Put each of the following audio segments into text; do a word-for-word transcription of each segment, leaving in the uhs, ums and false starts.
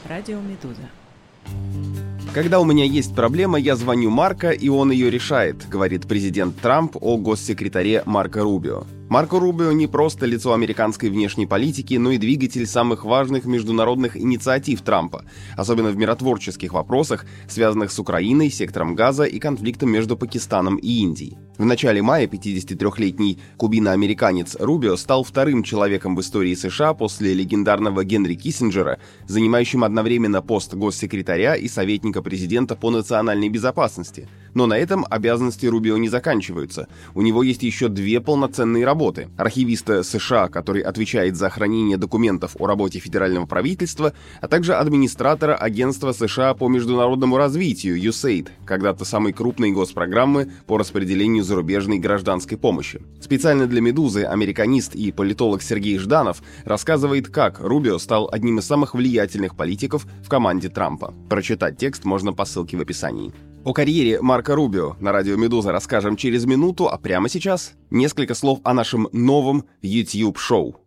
Радио Медуза. Когда у меня есть проблема, я звоню Марко, и он ее решает, говорит президент Трамп о госсекретаре Марко Рубио. Марко Рубио не просто лицо американской внешней политики, но и двигатель самых важных международных инициатив Трампа, особенно в миротворческих вопросах, связанных с Украиной, сектором Газа и конфликтом между Пакистаном и Индией. В начале мая пятидесятитрёхлетний кубино-американец Рубио стал вторым человеком в истории США после легендарного Генри Киссинджера, занимающим одновременно пост госсекретаря и советника президента по национальной безопасности. Но на этом обязанности Рубио не заканчиваются. У него есть еще две полноценные работы. Архивиста США, который отвечает за хранение документов о работе федерального правительства, а также администратора Агентства США по международному развитию ю эс эй ай ди, когда-то самой крупной госпрограммы по распределению зарубежной гражданской помощи. Специально для «Медузы» американист и политолог Сергей Жданов рассказывает, как Рубио стал одним из самых влиятельных политиков в команде Трампа. Прочитать текст можно по ссылке в описании. О карьере Марко Рубио на радио «Медуза» расскажем через минуту, а прямо сейчас несколько слов о нашем новом YouTube-шоу.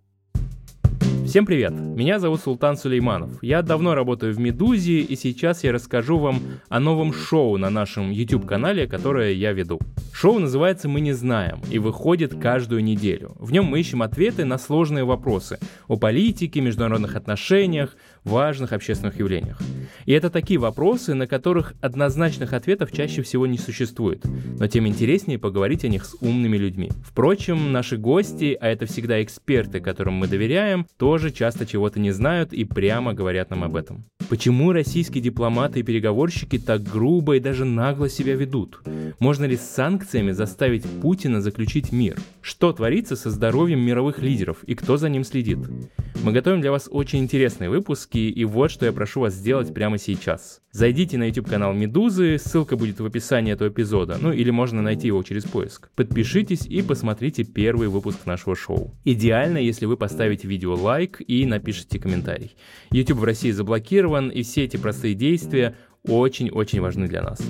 Всем привет! Меня зовут Султан Сулейманов. Я давно работаю в «Медузе», и сейчас я расскажу вам о новом шоу на нашем YouTube-канале, которое я веду. Шоу называется «Мы не знаем» и выходит каждую неделю. В нем мы ищем ответы на сложные вопросы о политике, международных отношениях, важных общественных явлениях. И это такие вопросы, на которых однозначных ответов чаще всего не существует, но тем интереснее поговорить о них с умными людьми. Впрочем, наши гости, а это всегда эксперты, которым мы доверяем, тоже часто чего-то не знают и прямо говорят нам об этом. Почему российские дипломаты и переговорщики так грубо и даже нагло себя ведут? Можно ли с санкциями заставить Путина заключить мир? Что творится со здоровьем мировых лидеров и кто за ним следит? Мы готовим для вас очень интересные выпуски, и вот что я прошу вас сделать прямо сейчас. Зайдите на YouTube-канал «Медузы», ссылка будет в описании этого эпизода, ну или можно найти его через поиск. Подпишитесь и посмотрите первый выпуск нашего шоу. Идеально, если вы поставите видео лайк и напишите комментарий. YouTube в России заблокирован, и все эти простые действия очень-очень важны для нас.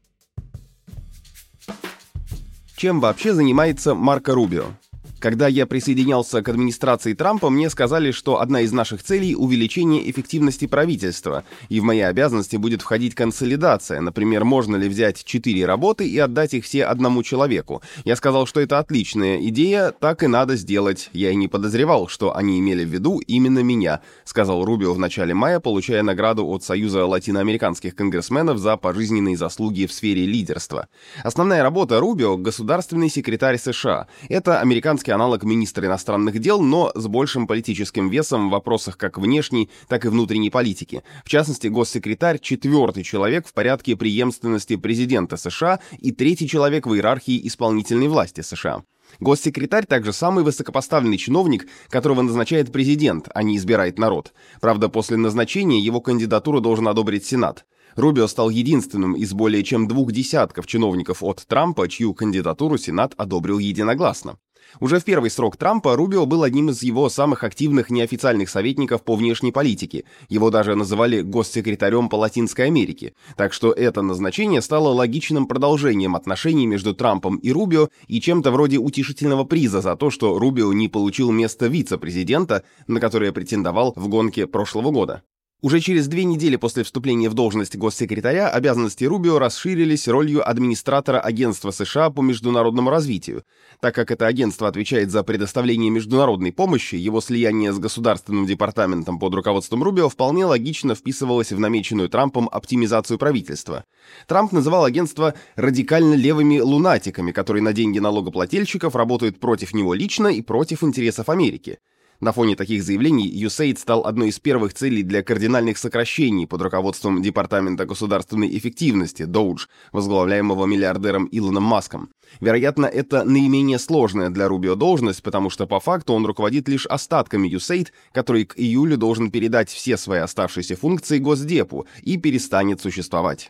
Чем вообще занимается Марко Рубио? Когда я присоединялся к администрации Трампа, мне сказали, что одна из наших целей — увеличение эффективности правительства, и в мои обязанности будет входить консолидация. Например, можно ли взять четыре работы и отдать их все одному человеку. Я сказал, что это отличная идея, так и надо сделать. Я и не подозревал, что они имели в виду именно меня, сказал Рубио в начале мая, получая награду от Союза латиноамериканских конгрессменов за пожизненные заслуги в сфере лидерства. Основная работа Рубио — государственный секретарь США. Это американский аналог министра иностранных дел, но с большим политическим весом в вопросах как внешней, так и внутренней политики. В частности, госсекретарь — четвертый человек в порядке преемственности президента США и третий человек в иерархии исполнительной власти США. Госсекретарь также самый высокопоставленный чиновник, которого назначает президент, а не избирает народ. Правда, после назначения его кандидатуру должен одобрить Сенат. Рубио стал единственным из более чем двух десятков чиновников от Трампа, чью кандидатуру Сенат одобрил единогласно. Уже в первый срок Трампа Рубио был одним из его самых активных неофициальных советников по внешней политике. Его даже называли госсекретарем по Латинской Америке. Так что это назначение стало логичным продолжением отношений между Трампом и Рубио и чем-то вроде утешительного приза за то, что Рубио не получил место вице-президента, на которое претендовал в гонке прошлого года. Уже через две недели после вступления в должность госсекретаря обязанности Рубио расширились ролью администратора Агентства США по международному развитию. Так как это агентство отвечает за предоставление международной помощи, его слияние с Государственным департаментом под руководством Рубио вполне логично вписывалось в намеченную Трампом оптимизацию правительства. Трамп называл агентство радикально левыми лунатиками, которые на деньги налогоплательщиков работают против него лично и против интересов Америки. На фоне таких заявлений ю эс эй ай ди стал одной из первых целей для кардинальных сокращений под руководством Департамента государственной эффективности (доудж), возглавляемого миллиардером Илоном Маском. Вероятно, это наименее сложная для Рубио должность, потому что по факту он руководит лишь остатками ю эс эй ай ди, который к июлю должен передать все свои оставшиеся функции Госдепу и перестанет существовать.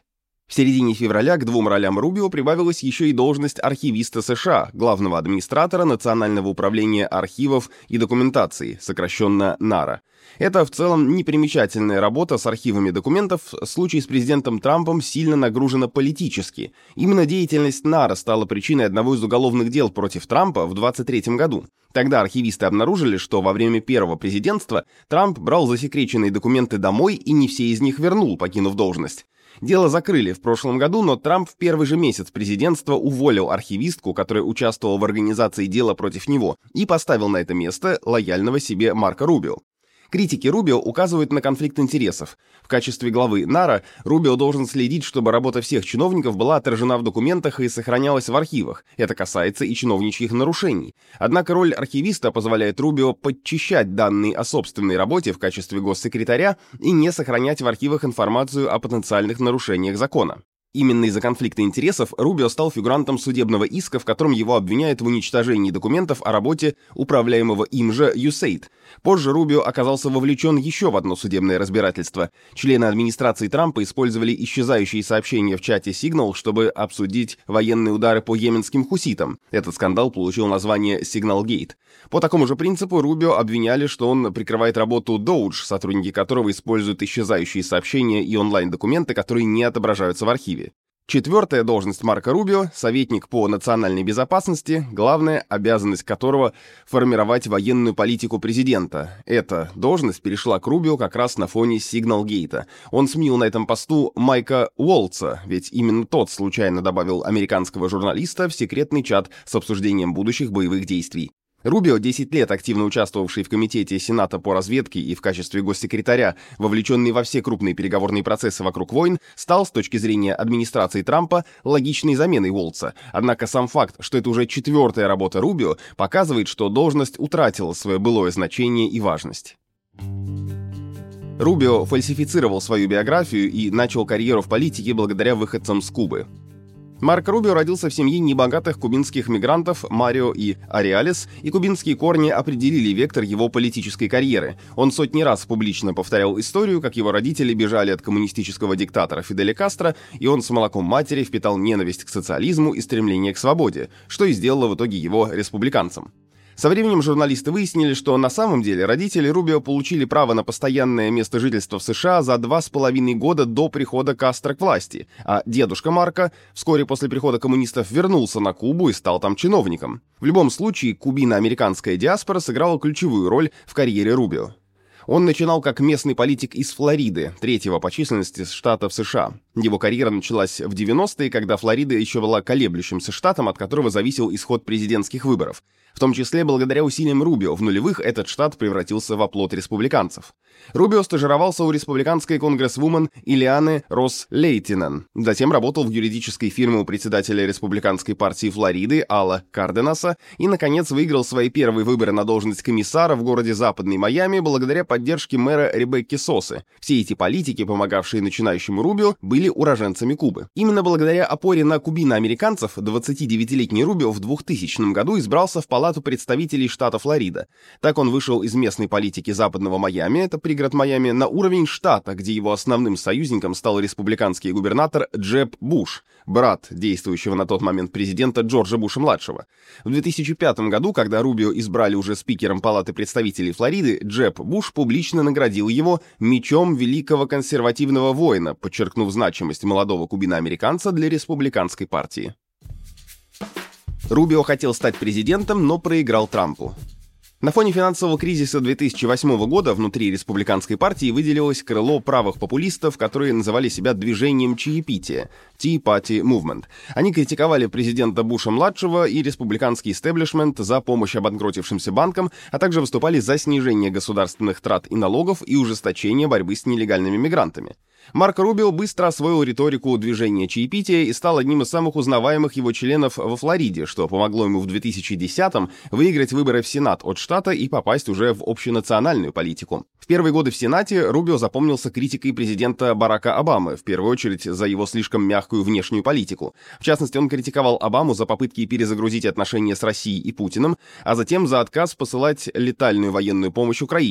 В середине февраля к двум ролям Рубио прибавилась еще и должность архивиста США, главного администратора Национального управления архивов и документации, сокращенно НАРА. Это в целом непримечательная работа с архивами документов. Случай с президентом Трампом сильно нагружена политически. Именно деятельность НАРА стала причиной одного из уголовных дел против Трампа в двадцать третьем году. Тогда архивисты обнаружили, что во время первого президентства Трамп брал засекреченные документы домой и не все из них вернул, покинув должность. Дело закрыли в прошлом году, но Трамп в первый же месяц президентства уволил архивистку, которая участвовала в организации дела против него, и поставил на это место лояльного себе Марко Рубио. Критики Рубио указывают на конфликт интересов. В качестве главы НАРА Рубио должен следить, чтобы работа всех чиновников была отражена в документах и сохранялась в архивах. Это касается и чиновничьих нарушений. Однако роль архивиста позволяет Рубио подчищать данные о собственной работе в качестве госсекретаря и не сохранять в архивах информацию о потенциальных нарушениях закона. Именно из-за конфликта интересов Рубио стал фигурантом судебного иска, в котором его обвиняют в уничтожении документов о работе управляемого им же ю эйд. Позже Рубио оказался вовлечен еще в одно судебное разбирательство. Члены администрации Трампа использовали исчезающие сообщения в чате Signal, чтобы обсудить военные удары по йеменским хуситам. Этот скандал получил название Signalgate. По такому же принципу Рубио обвиняли, что он прикрывает работу Доудж, сотрудники которого используют исчезающие сообщения и онлайн-документы, которые не отображаются в архиве. Четвертая должность Марко Рубио – советник по национальной безопасности, главная обязанность которого – формировать военную политику президента. Эта должность перешла к Рубио как раз на фоне Сигналгейта. Он сменил на этом посту Майка Уолтса, ведь именно тот случайно добавил американского журналиста в секретный чат с обсуждением будущих боевых действий. Рубио, десять лет активно участвовавший в комитете Сената по разведке и в качестве госсекретаря, вовлеченный во все крупные переговорные процессы вокруг войн, стал, с точки зрения администрации Трампа, логичной заменой Уолтса. Однако сам факт, что это уже четвертая работа Рубио, показывает, что должность утратила свое былое значение и важность. Рубио фальсифицировал свою биографию и начал карьеру в политике благодаря выходцам с Кубы. Марко Рубио родился в семье небогатых кубинских мигрантов Марио и Ареалес, и кубинские корни определили вектор его политической карьеры. Он сотни раз публично повторял историю, как его родители бежали от коммунистического диктатора Фиделя Кастро, и он с молоком матери впитал ненависть к социализму и стремление к свободе, что и сделало в итоге его республиканцем. Со временем журналисты выяснили, что на самом деле родители Рубио получили право на постоянное место жительства в США за два с половиной года до прихода Кастро к власти, а дедушка Марко вскоре после прихода коммунистов вернулся на Кубу и стал там чиновником. В любом случае, кубино-американская диаспора сыграла ключевую роль в карьере Рубио. Он начинал как местный политик из Флориды, третьего по численности штата в США. Его карьера началась в девяностые, когда Флорида еще была колеблющимся штатом, от которого зависел исход президентских выборов. В том числе благодаря усилиям Рубио в нулевых этот штат превратился в оплот республиканцев. Рубио стажировался у республиканской конгрессвумен Илианы Росс-Лейтинен. Затем работал в юридической фирме у председателя республиканской партии Флориды Алла Карденаса и, наконец, выиграл свои первые выборы на должность комиссара в городе Западный Майами благодаря поддержке мэра Ребекки Сосы. Все эти политики, помогавшие начинающему Рубио, были уроженцами Кубы. Именно благодаря опоре на кубино-американцев двадцатидевятилетний Рубио в двухтысячном году избрался в Палату представителей штата Флорида. Так он вышел из местной политики Западного Майами, это пригород Майами, на уровень штата, где его основным союзником стал республиканский губернатор Джеб Буш, брат действующего на тот момент президента Джорджа Буша-младшего. В две тысячи пятом году, когда Рубио избрали уже спикером Палаты представителей Флориды, Джеб Буш публично наградил его мечом великого консервативного воина, подчеркнув значимость молодого кубино-американца для республиканской партии. Рубио хотел стать президентом, но проиграл Трампу. На фоне финансового кризиса две тысячи восьмого года внутри республиканской партии выделилось крыло правых популистов, которые называли себя движением чаепития – Tea Party Movement. Они критиковали президента Буша-младшего и республиканский истеблишмент за помощь обанкротившимся банкам, а также выступали за снижение государственных трат и налогов и ужесточение борьбы с нелегальными мигрантами. Марко Рубио быстро освоил риторику движения чаепития и стал одним из самых узнаваемых его членов во Флориде, что помогло ему в две тысячи десятом выиграть выборы в Сенат от штата и попасть уже в общенациональную политику. В первые годы в Сенате Рубио запомнился критикой президента Барака Обамы, в первую очередь за его слишком мягкую внешнюю политику. В частности, он критиковал Обаму за попытки перезагрузить отношения с Россией и Путиным, а затем за отказ посылать летальную военную помощь Украине.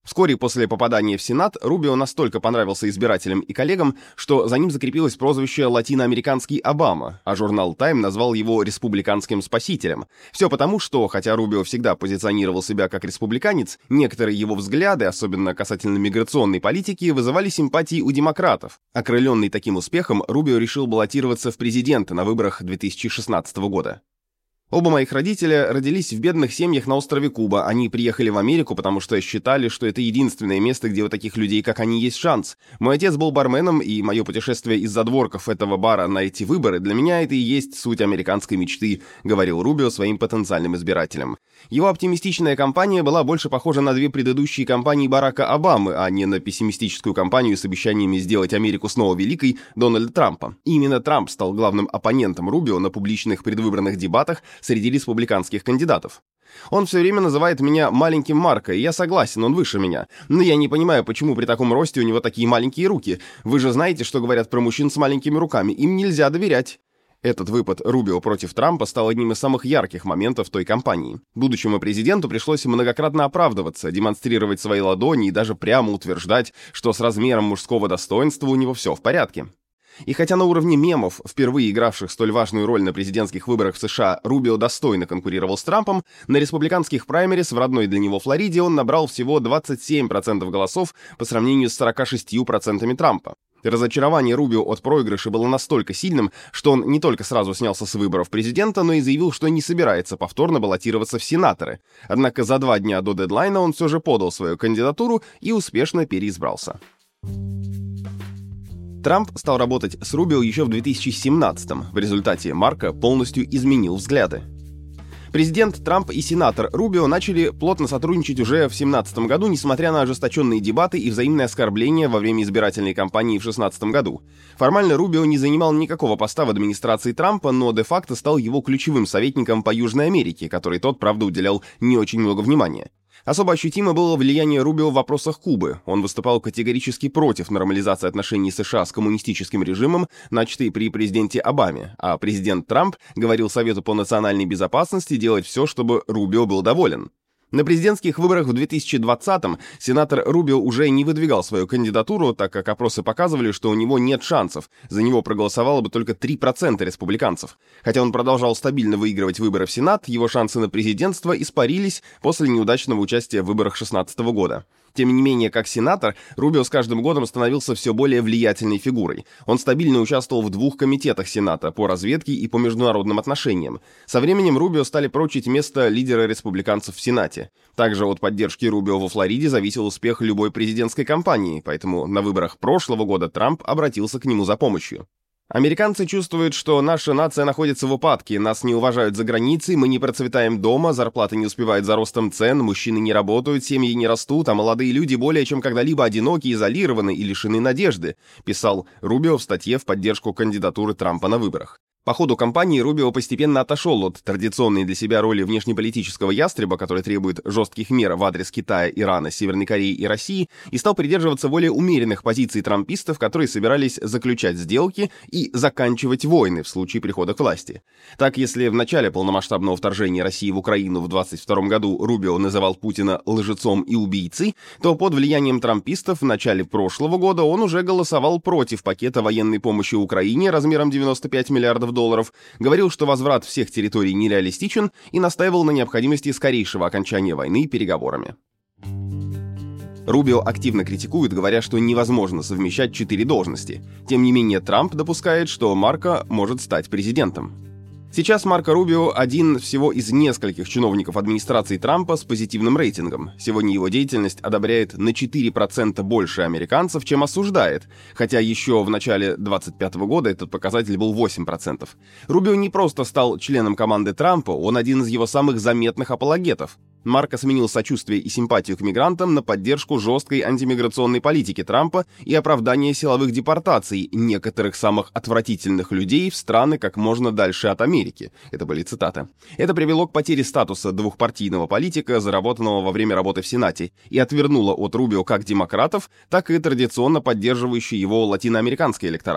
Вскоре после попадания в Сенат Рубио настолько понравился избирателям и коллегам, что за ним закрепилось прозвище «Латиноамериканский Обама», а журнал Time назвал его «республиканским спасителем». Все потому, что, хотя Рубио всегда позиционировал себя как республиканец, некоторые его взгляды, особенно касательно миграционной политики, вызывали симпатии у демократов. Окрыленный таким успехом, Рубио решил баллотироваться в президенты на выборах две тысячи шестнадцатого года. Оба моих родителя родились в бедных семьях на острове Куба. Они приехали в Америку, потому что считали, что это единственное место, где у таких людей, как они, есть шанс. Мой отец был барменом, и мое путешествие из задворков этого бара на эти выборы для меня это и есть суть американской мечты, говорил Рубио своим потенциальным избирателям. Его оптимистичная кампания была больше похожа на две предыдущие кампании Барака Обамы, а не на пессимистическую кампанию с обещаниями сделать Америку снова великой Дональда Трампа. И именно Трамп стал главным оппонентом Рубио на публичных предвыборных дебатах среди республиканских кандидатов. Он все время называет меня маленьким Марко, и я согласен, он выше меня. Но я не понимаю, почему при таком росте у него такие маленькие руки. Вы же знаете, что говорят про мужчин с маленькими руками, им нельзя доверять. Этот выпад Рубио против Трампа стал одним из самых ярких моментов той кампании. Будущему президенту пришлось многократно оправдываться, демонстрировать свои ладони и даже прямо утверждать, что с размером мужского достоинства у него все в порядке. И хотя на уровне мемов, впервые игравших столь важную роль на президентских выборах в США, Рубио достойно конкурировал с Трампом, на республиканских праймерис в родной для него Флориде он набрал всего двадцать семь процентов голосов по сравнению с сорок шесть процентами Трампа. Разочарование Рубио от проигрыша было настолько сильным, что он не только сразу снялся с выборов президента, но и заявил, что не собирается повторно баллотироваться в сенаторы. Однако за два дня до дедлайна он все же подал свою кандидатуру и успешно переизбрался. Трамп стал работать с Рубио еще в две тысячи семнадцатом. В результате Марко полностью изменил взгляды. Президент Трамп и сенатор Рубио начали плотно сотрудничать уже в две тысячи семнадцатом году, несмотря на ожесточенные дебаты и взаимные оскорбления во время избирательной кампании в две тысячи шестнадцатом году. Формально Рубио не занимал никакого поста в администрации Трампа, но де-факто стал его ключевым советником по Южной Америке, который тот, правда, уделял не очень много внимания. Особо ощутимо было влияние Рубио в вопросах Кубы. Он выступал категорически против нормализации отношений США с коммунистическим режимом, начатой при президенте Обаме, а президент Трамп говорил Совету по национальной безопасности делать все, чтобы Рубио был доволен. На президентских выборах в две тысячи двадцатом сенатор Рубио уже не выдвигал свою кандидатуру, так как опросы показывали, что у него нет шансов, за него проголосовало бы только три процента республиканцев. Хотя он продолжал стабильно выигрывать выборы в Сенат, его шансы на президентство испарились после неудачного участия в выборах две тысячи шестнадцатого года. Тем не менее, как сенатор, Рубио с каждым годом становился все более влиятельной фигурой. Он стабильно участвовал в двух комитетах Сената по разведке и по международным отношениям. Со временем Рубио стали прочить место лидера республиканцев в Сенате. Также от поддержки Рубио во Флориде зависел успех любой президентской кампании, поэтому на выборах прошлого года Трамп обратился к нему за помощью. Американцы чувствуют, что наша нация находится в упадке, нас не уважают за границей, мы не процветаем дома, зарплаты не успевают за ростом цен, мужчины не работают, семьи не растут, а молодые люди более чем когда-либо одиноки, изолированы и лишены надежды, писал Рубио в статье в поддержку кандидатуры Трампа на выборах. По ходу кампании Рубио постепенно отошел от традиционной для себя роли внешнеполитического ястреба, который требует жестких мер в адрес Китая, Ирана, Северной Кореи и России, и стал придерживаться более умеренных позиций трампистов, которые собирались заключать сделки и заканчивать войны в случае прихода к власти. Так, если в начале полномасштабного вторжения России в Украину в двадцать втором году Рубио называл Путина лжецом и убийцей, то под влиянием трампистов в начале прошлого года он уже голосовал против пакета военной помощи Украине размером девяносто пять миллиардов долларов, говорил, что возврат всех территорий нереалистичен и настаивал на необходимости скорейшего окончания войны переговорами. Рубио активно критикует, говоря, что невозможно совмещать четыре должности. Тем не менее, Трамп допускает, что Марко может стать президентом. Сейчас Марко Рубио один всего из нескольких чиновников администрации Трампа с позитивным рейтингом. Сегодня его деятельность одобряет на четыре процента больше американцев, чем осуждает, хотя еще в начале двадцать пятого года этот показатель был восемь процентов. Рубио не просто стал членом команды Трампа, он один из его самых заметных апологетов. Марко сменил сочувствие и симпатию к мигрантам на поддержку жесткой антимиграционной политики Трампа и оправдание силовых депортаций некоторых самых отвратительных людей в страны как можно дальше от Америки. Это были цитаты. Это привело к потере статуса двухпартийного политика, заработанного во время работы в Сенате, и отвернуло от Рубио как демократов, так и традиционно поддерживающий его латиноамериканский электорат.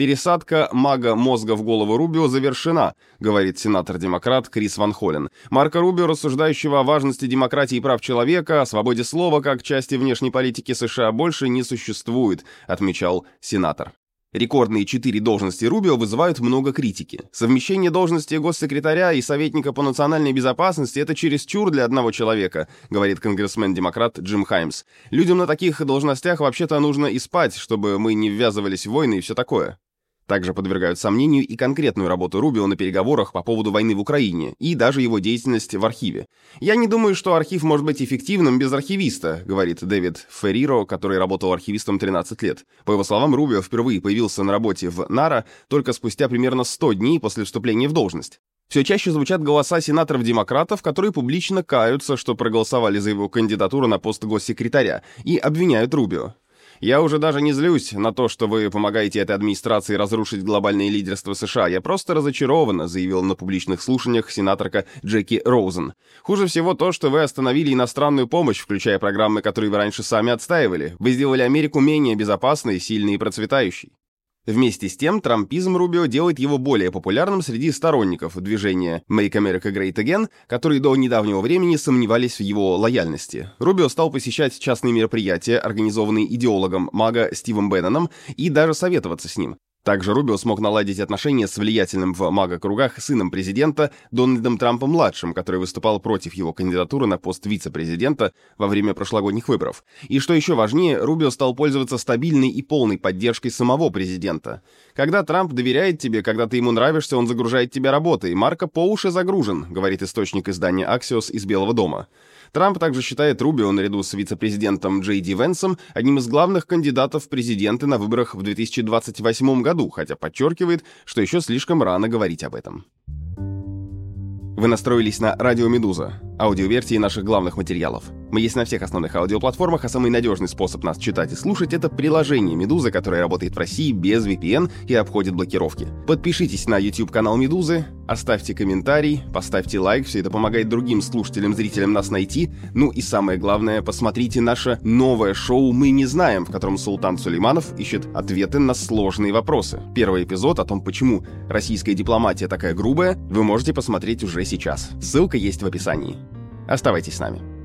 «Пересадка мага мозга в голову Рубио завершена», говорит сенатор-демократ Крис Ван Холлен. Марко Рубио, рассуждающего о важности демократии и прав человека, о свободе слова как части внешней политики США, больше не существует, отмечал сенатор. Рекордные четыре должности Рубио вызывают много критики. Совмещение должности госсекретаря и советника по национальной безопасности – это чересчур для одного человека, говорит конгрессмен-демократ Джим Хаймс. Людям на таких должностях вообще-то нужно и спать, чтобы мы не ввязывались в войны и все такое. Также подвергают сомнению и конкретную работу Рубио на переговорах по поводу войны в Украине, и даже его деятельность в архиве. «Я не думаю, что архив может быть эффективным без архивиста», говорит Дэвид Ферриро, который работал архивистом тринадцать лет. По его словам, Рубио впервые появился на работе в НАРА только спустя примерно сто дней после вступления в должность. Все чаще звучат голоса сенаторов-демократов, которые публично каются, что проголосовали за его кандидатуру на пост госсекретаря, и обвиняют Рубио. «Я уже даже не злюсь на то, что вы помогаете этой администрации разрушить глобальное лидерство США. Я просто разочарована», заявила на публичных слушаниях сенаторка Джеки Роузен. «Хуже всего то, что вы остановили иностранную помощь, включая программы, которые вы раньше сами отстаивали. Вы сделали Америку менее безопасной, сильной и процветающей». Вместе с тем, трампизм Рубио делает его более популярным среди сторонников движения «Make America Great Again», которые до недавнего времени сомневались в его лояльности. Рубио стал посещать частные мероприятия, организованные идеологом МАГА Стивом Бенноном, и даже советоваться с ним. Также Рубио смог наладить отношения с влиятельным в МАГА-кругах сыном президента Дональдом Трампом-младшим, который выступал против его кандидатуры на пост вице-президента во время прошлогодних выборов. И что еще важнее, Рубио стал пользоваться стабильной и полной поддержкой самого президента. «Когда Трамп доверяет тебе, когда ты ему нравишься, он загружает тебя работой. Марко по уши загружен», говорит источник издания Axios из Белого дома. Трамп также считает Рубио наряду с вице-президентом Джей Ди Венсом одним из главных кандидатов в президенты на выборах в две тысячи двадцать восьмом году, хотя подчеркивает, что еще слишком рано говорить об этом. Вы настроились на Радио Медуза, аудиоверсии наших главных материалов. Мы есть на всех основных аудиоплатформах, а самый надежный способ нас читать и слушать — это приложение «Медуза», которое работает в России без ви пи эн и обходит блокировки. Подпишитесь на YouTube-канал «Медузы», оставьте комментарий, поставьте лайк, все это помогает другим слушателям, зрителям нас найти. Ну и самое главное, посмотрите наше новое шоу «Мы не знаем», в котором Султан Сулейманов ищет ответы на сложные вопросы. Первый эпизод о том, почему российская дипломатия такая грубая, вы можете посмотреть уже сейчас. Ссылка есть в описании. Оставайтесь с нами.